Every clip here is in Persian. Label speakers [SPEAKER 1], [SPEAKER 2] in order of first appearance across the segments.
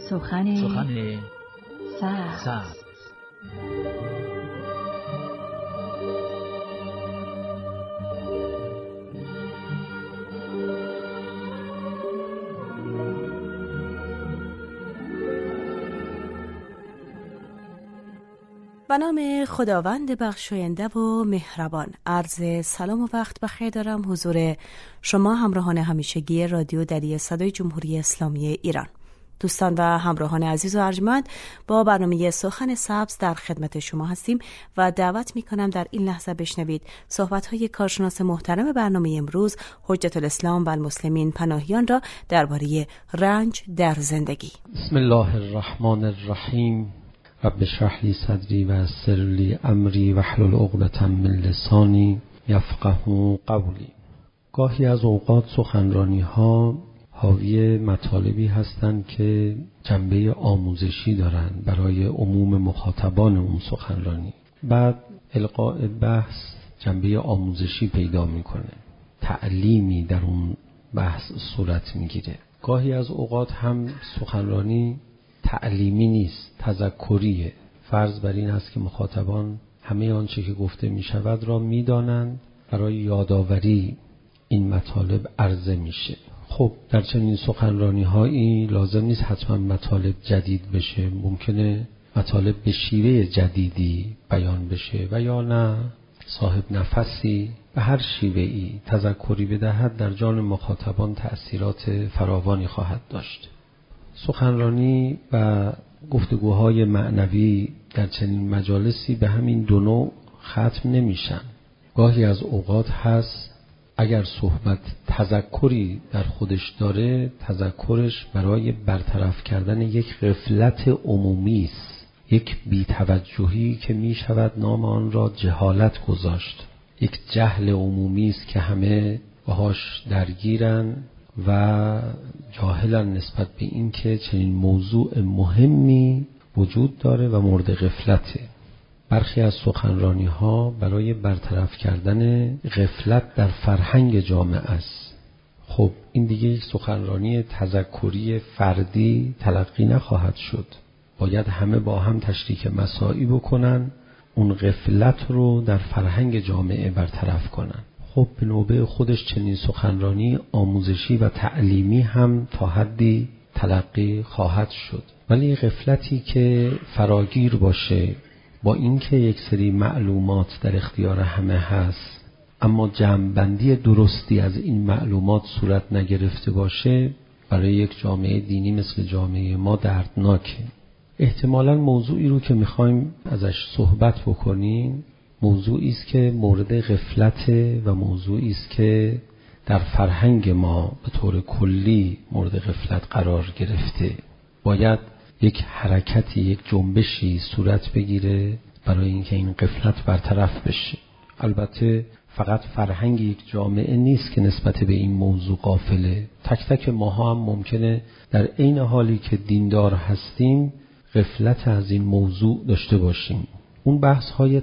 [SPEAKER 1] سخن
[SPEAKER 2] سبز.
[SPEAKER 3] به نام خداوند بخشاینده و مهربان. عرض سلام و وقت بخیر دارم حضور شما همراهان همیشگی رادیو دری صدای جمهوری اسلامی ایران. دوستان و همراهان عزیز و ارجمند، با برنامه سخن سبز در خدمت شما هستیم و دعوت میکنم در این لحظه بشنوید صحبت‌های کارشناس محترم برنامه امروز، حجت الاسلام و المسلمین پناهیان را درباره رنج در زندگی.
[SPEAKER 4] بسم الله الرحمن الرحیم. رب اشرح لی صدری و یسر لی امری واحلل عقدة من لسانی یفقهوا قولی. گاهی از اوقات سخنرانی‌ها حاوی مطالبی هستند که جنبه آموزشی دارند برای عموم مخاطبان اون سخنرانی. بعد القاء بحث جنبه آموزشی پیدا میکنه، تعلیمی در اون بحث صورت میگیره. گاهی از اوقات هم سخنرانی تعلیمی نیست، تذکریه. فرض بر این است که مخاطبان همه آنچه که گفته می شود را می دانند، برای یادآوری این مطالب عرضه میشه. خب در چنین سخنرانی هایی لازم نیست حتما مطالب جدید بشه، ممکنه مطالب به شیوه جدیدی بیان بشه و یا نه صاحب نفسی به هر شیوهی تذکری بدهد، در جان مخاطبان تأثیرات فراوانی خواهد داشت. سخنرانی و گفتگوهای معنوی در چنین مجالسی به همین دو نوع ختم نمیشن. گاهی از اوقات هست اگر صحبت تذکری در خودش داره، تذکرش برای برطرف کردن یک غفلت عمومی است، یک بی‌توجهی که می شود نام آن را جهالت گذاشت. یک جهل عمومی است که همه باهاش درگیرن و جاهلن نسبت به این که چنین موضوع مهمی وجود داره و مورد غفلته. برخی از سخنرانی ها برای برطرف کردن غفلت در فرهنگ جامعه است. خب این دیگه یک سخنرانی تذکری فردی تلقی نخواهد شد، باید همه با هم تشریک مساعی بکنن، اون غفلت رو در فرهنگ جامعه برطرف کنن. خب به نوبه خودش چنین سخنرانی آموزشی و تعلیمی هم تا حدی تلقی خواهد شد، ولی غفلتی که فراگیر باشه، با اینکه یک سری معلومات در اختیار همه هست اما جمع‌بندی درستی از این معلومات صورت نگرفته باشه، برای یک جامعه دینی مثل جامعه ما دردناکه. احتمالاً موضوعی رو که میخوایم ازش صحبت بکنیم موضوعی است که مورد غفلت و موضوعی است که در فرهنگ ما به طور کلی مورد غفلت قرار گرفته. باید یک حرکتی، یک جنبشی صورت بگیره برای اینکه این غفلت برطرف بشه. البته فقط فرهنگ یک جامعه نیست که نسبت به این موضوع غافله. تک تک ماها هم ممکنه در عین حالی که دیندار هستیم غفلت از این موضوع داشته باشیم. اون بحث های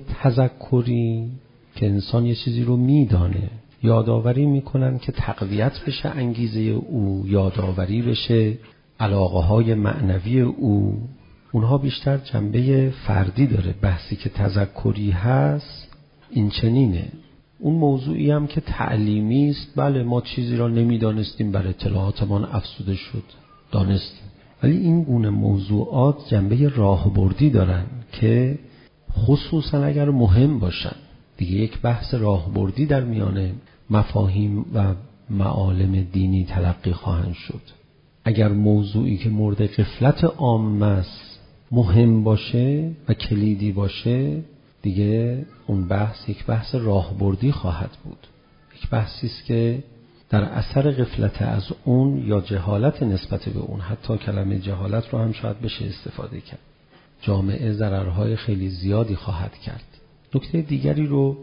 [SPEAKER 4] تذکری که انسان یه چیزی رو میدانه، یادآوری میکنن که تقویت بشه انگیزه او، یادآوری بشه علاقه های معنوی او. اونها بیشتر جنبه فردی داره. بحثی که تذکری هست این چنینه. اون موضوعی هم که تعلیمی است، بله ما چیزی را نمیدانستیم، بر اطلاعاتمان افزوده شد، دانستیم. ولی این گونه موضوعات جنبه راهبردی دارن که خصوصا اگر مهم باشن دیگه یک بحث راهبردی در میان مفاهیم و معالم دینی تلقی خواهند شد. اگر موضوعی که مورد غفلت عامه است مهم باشه و کلیدی باشه، دیگه اون بحث یک بحث راهبردی خواهد بود. یک بحثی است که در اثر غفلت از اون یا جهالت نسبت به اون، حتی کلمه جهالت رو هم شاید بشه استفاده کرد، جامعه ضررهای خیلی زیادی خواهد کرد. نکته دیگری رو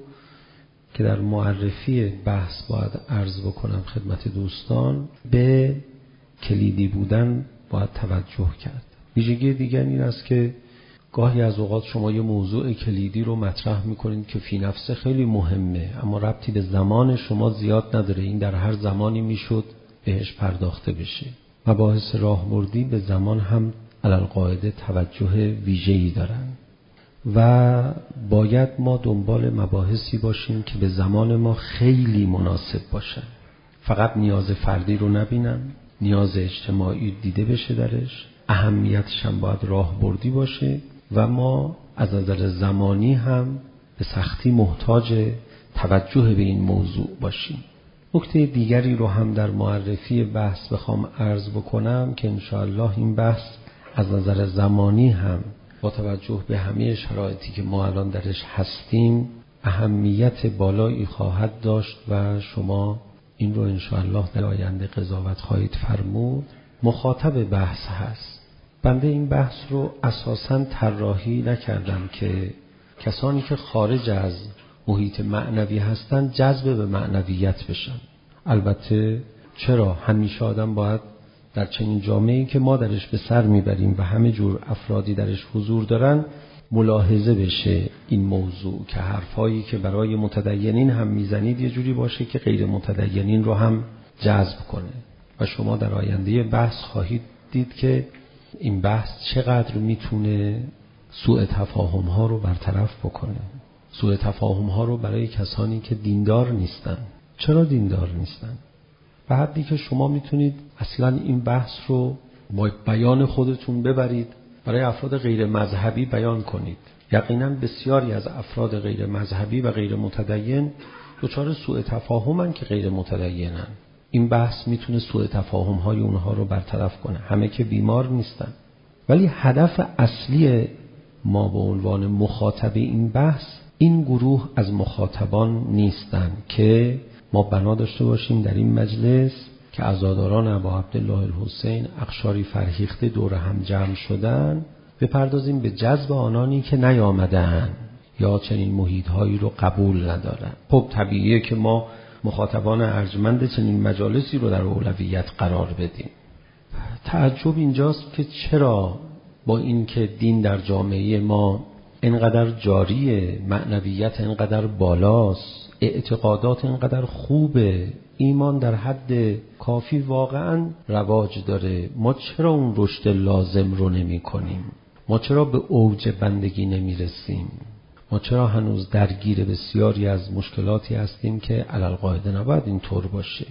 [SPEAKER 4] که در معرفی بحث باید عرض بکنم خدمت دوستان، به کلیدی بودن باید توجه کرد. ویژگی دیگر این است که گاهی از اوقات شما یه موضوع کلیدی رو مطرح میکنید که فی نفسه خیلی مهمه اما ربطی به زمان شما زیاد نداره، این در هر زمانی میشد بهش پرداخته بشه. مباحث راهبردی به زمان هم علالقاعده توجه ویژه‌ای دارن و باید ما دنبال مباحثی باشیم که به زمان ما خیلی مناسب باشن. فقط نیاز فردی رو نبینن، نیاز اجتماعی دیده بشه درش، اهمیتش هم باید راهبردی باشه و ما از نظر زمانی هم به سختی محتاج توجه به این موضوع باشیم. نکته دیگری رو هم در معرفی بحث بخوام عرض بکنم که انشاءالله این بحث از نظر زمانی هم با توجه به همه شرایطی که ما الان درش هستیم اهمیت بالایی خواهد داشت و شما این رو انشاءالله در آینده قضاوت خواهید فرمود. مخاطب بحث هست. بنده این بحث رو اساساً طراحی نکردم که کسانی که خارج از محیط معنوی هستن جذب به معنویت بشن. البته چرا همیشه آدم باید در چنین جامعه‌ای که ما درش به سر میبریم و همه جور افرادی درش حضور دارن ملاحظه بشه این موضوع که حرفایی که برای متدینین هم میزنید یه جوری باشه که غیر متدینین رو هم جذب کنه و شما در آینده بحث خواهید دید که این بحث چقدر میتونه سوء تفاهم ها رو برطرف بکنه. سوء تفاهم ها رو برای کسانی که دیندار نیستن. چرا دیندار نیستن؟ به حدی که شما میتونید اصلا این بحث رو با بیان خودتون ببرید برای افراد غیر مذهبی بیان کنید. یقینا بسیاری از افراد غیر مذهبی و غیر متدین دچار سوء تفاهمن که غیر متدینن. این بحث میتونه سوء تفاهم های اونها رو برطرف کنه. همه که بیمار نیستن، ولی هدف اصلی ما به عنوان مخاطب این بحث این گروه از مخاطبان نیستن که ما بنا داشته باشیم در این مجلس که عزاداران ابا عبدالله الحسین اقشاری فرهیخته دور هم جمع شدن بپردازیم به جذب آنانی که نیامدن یا چنین محیط‌هایی رو قبول ندارن. خب طبیعیه که ما مخاطبان ارجمند چنین مجالسی رو در اولویت قرار بدیم. تعجب اینجاست که چرا با این که دین در جامعه ما اینقدر جاریه، معنویت اینقدر بالاست، اعتقادات اینقدر خوبه، ایمان در حد کافی واقعا رواج داره، ما چرا اون رشد لازم رو نمی کنیم؟ ما چرا به اوج بندگی نمی رسیم؟ ما چرا هنوز درگیر بسیاری از مشکلاتی هستیم که علالقاعده نباید اینطور باشه؟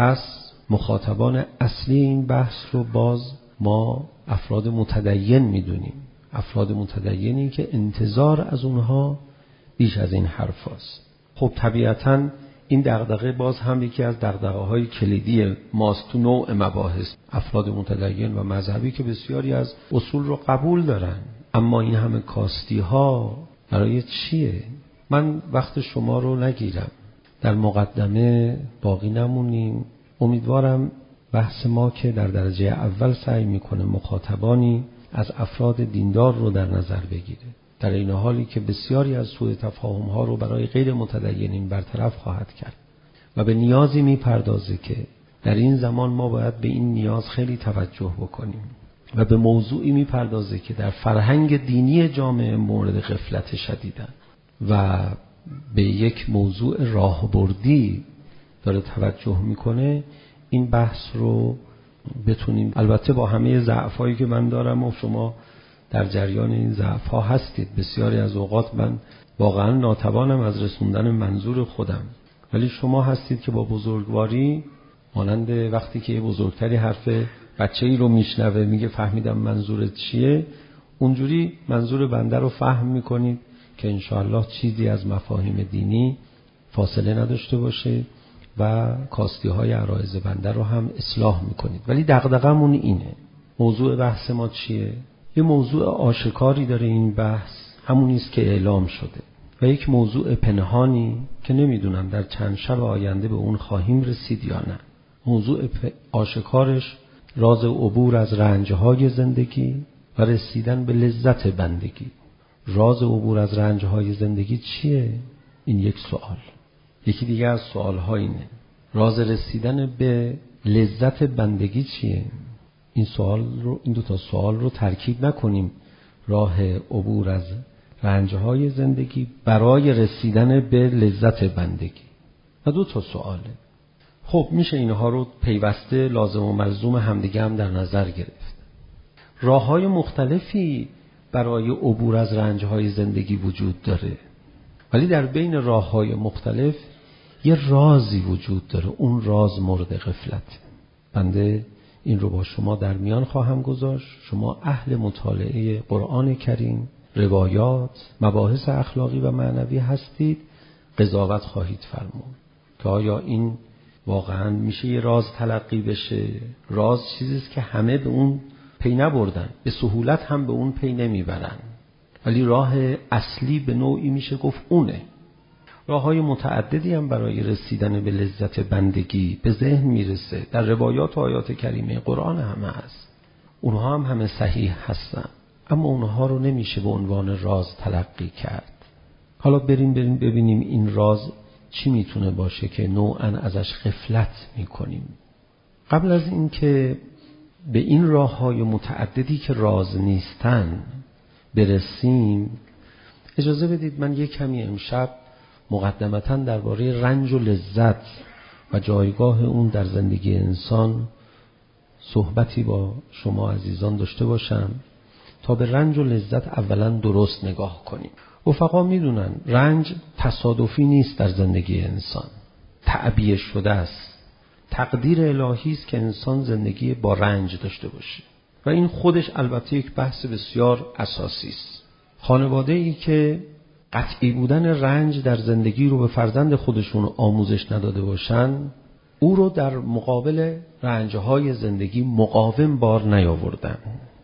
[SPEAKER 4] پس مخاطبان اصلی این بحث رو باز ما افراد متدین میدونیم. افراد متدینی که انتظار از اونها بیش از این حرف هست. خب طبیعتاً این دغدغه باز هم یکی از دغدغه‌های کلیدی ماست تو نوع مباحث. افراد متدین و مذهبی که بسیاری از اصول رو قبول دارن، اما این همه کاستی ها برای چیه؟ من وقت شما رو نگیرم، در مقدمه باقی نمونیم. امیدوارم بحث ما که در درجه اول سعی میکنه مخاطبانی از افراد دیندار رو در نظر بگیره، در این حالی که بسیاری از سوء تفاهم ها رو برای غیر متدینین برطرف خواهد کرد و به نیازی میپردازه که در این زمان ما باید به این نیاز خیلی توجه بکنیم و به موضوعی میپردازه که در فرهنگ دینی جامعه مورد غفلت شدیدن و به یک موضوع راهبردی داره توجه میکنه. این بحث رو بتونیم، البته با همه ضعفایی که من دارم و شما در جریان این ضعف‌ها هستید، بسیاری از اوقات من واقعا ناتوانم از رسوندن منظور خودم، ولی شما هستید که با بزرگواری، مانند وقتی که یه بزرگتری حرف بچه‌ای رو میشنوه میگه فهمیدم منظورت چیه، اونجوری منظور بنده رو فهم میکنید که انشاءالله چیزی از مفاهیم دینی فاصله نداشته باشه و کاستی‌های عرایض بنده رو هم اصلاح میکنید. ولی دغدغه‌مون اینه. موضوع بحث ما چیه؟ یه موضوع آشکاری داره این بحث، همونی است که اعلام شده، و یک موضوع پنهانی که نمیدونم در چند شب آینده به اون خواهیم رسید یا نه. موضوع آشکارش راز عبور از رنج‌های زندگی و رسیدن به لذت بندگی. راز عبور از رنج‌های زندگی چیه؟ این یک سوال. یکی دیگه از سوال‌ها اینه، راز رسیدن به لذت بندگی چیه؟ این دو تا سوال رو ترکیب نکنیم. راه عبور از رنج‌های زندگی برای رسیدن به لذت بندگی و دو تا سواله. خب میشه اینها رو پیوسته لازم و ملزوم همدیگه هم در نظر گرفت. راه‌های مختلفی برای عبور از رنج‌های زندگی وجود داره، ولی در بین راه‌های مختلف یه رازی وجود داره. اون راز مورد غفلت. بنده این رو با شما در میان خواهم گذاشت. شما اهل مطالعه قرآن کریم، روایات، مباحث اخلاقی و معنوی هستید، قضاوت خواهید فرمود که آیا این واقعاً میشه یه راز تلقی بشه؟ راز چیزیست که همه به اون پی نبردن، به سهولت هم به اون پی نمیبرن، ولی راه اصلی به نوعی میشه گفت اونه. راه‌های متعددی هم برای رسیدن به لذت بندگی به ذهن میرسه. در روایات و آیات کریمه قرآن همه هست، اونها هم همه صحیح هستن، اما اونها رو نمیشه به عنوان راز تلقی کرد. حالا بریم ببینیم این راز چی میتونه باشه که نوعاً ازش غفلت میکنیم. قبل از این که به این راه‌های متعددی که راز نیستن برسیم، اجازه بدید من یک کمی امشب مقدمتاً درباره رنج و لذت و جایگاه اون در زندگی انسان صحبتی با شما عزیزان داشته باشم تا به رنج و لذت اولاً درست نگاه کنیم. رفقا میدونن رنج تصادفی نیست در زندگی انسان، تعبیه شده است. تقدیر الهی است که انسان زندگی با رنج داشته باشه و این خودش البته یک بحث بسیار اساسی است. خانواده‌ای که قطعی بودن رنج در زندگی رو به فرزند خودشون آموزش نداده باشن، او رو در مقابل رنج‌های زندگی مقاوم بار نیاوردن.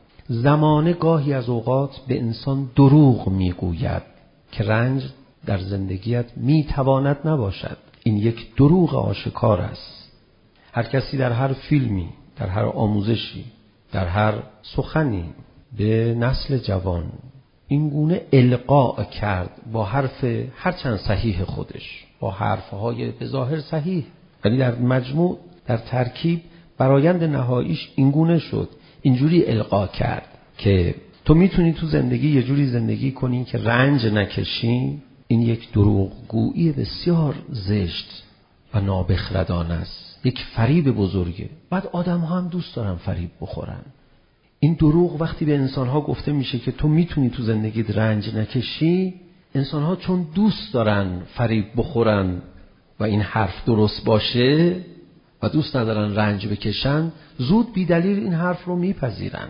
[SPEAKER 4] زمانه گاهی از اوقات به انسان دروغ میگوید که رنج در زندگیت میتواند نباشد. این یک دروغ آشکار است. هر کسی در هر فیلمی، در هر آموزشی، در هر سخنی به نسل جوان این گونه القاء کرد با حرف هرچند صحیح خودش، با حرفهای به ظاهر صحیح، ولی در مجموع در ترکیب برآیند نهاییش این گونه شد، اینجوری القا کرد که تو میتونی تو زندگی یه جوری زندگی کنی که رنج نکشی. این یک دروغگویی بسیار زشت و نابخردانه است، یک فریب بزرگه. بعد آدم ها هم دوست دارن فریب بخورن. این دروغ وقتی به انسان ها گفته میشه که تو میتونی تو زندگیت رنج نکشی، انسان ها چون دوست دارن فریب بخورن و این حرف درست باشه و دوست ندارن رنج بکشن، زود بی دلیل این حرف رو میپذیرن.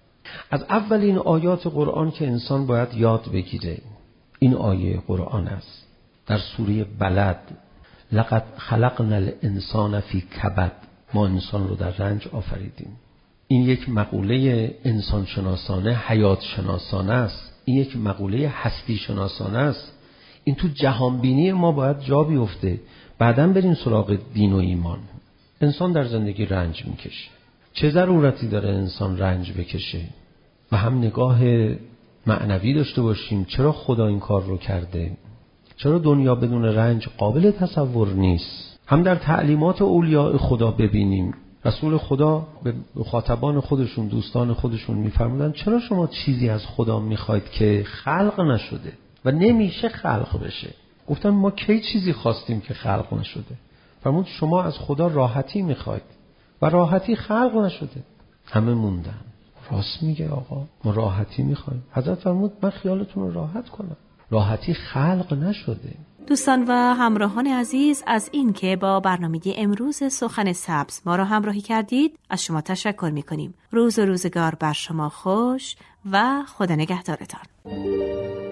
[SPEAKER 4] از اولین آیات قرآن که انسان باید یاد بگیره این آیه قرآن است، در سوره بلد: لقد خلقنا الانسان فی کبد. ما انسان رو در رنج آفریدیم. این یک مقوله انسان شناسانه، حیات شناسانه است. این یک مقوله هستی شناسانه است. این تو جهانبینی ما باید جا بیفته. بعداً بریم سراغ دین و ایمان. انسان در زندگی رنج میکشه. چه ضرورتی داره انسان رنج بکشه؟ و هم نگاه معنوی داشته باشیم. چرا خدا این کار رو کرده؟ چرا دنیا بدون رنج قابل تصور نیست؟ هم در تعلیمات اولیاء خدا ببینیم. رسول خدا به مخاطبان خودشون، دوستان خودشون میفرمودن چرا شما چیزی از خدا میخواید که خلق نشده و نمیشه خلق بشه؟ گفتن ما کی چیزی خواستیم که خلق نشده؟ فرمود شما از خدا راحتی میخواید و راحتی خلق نشده. همه موندن. راست میگه آقا، ما راحتی میخوایم. حضرت فرمود من خیالتون رو راحت کنم، راحتی خلق نشده.
[SPEAKER 3] دوستان و همراهان عزیز، از این که با برنامه امروز سخن سبز ما را همراهی کردید از شما تشکر میکنیم. روز و روزگار بر شما خوش و خدا نگهدارتان.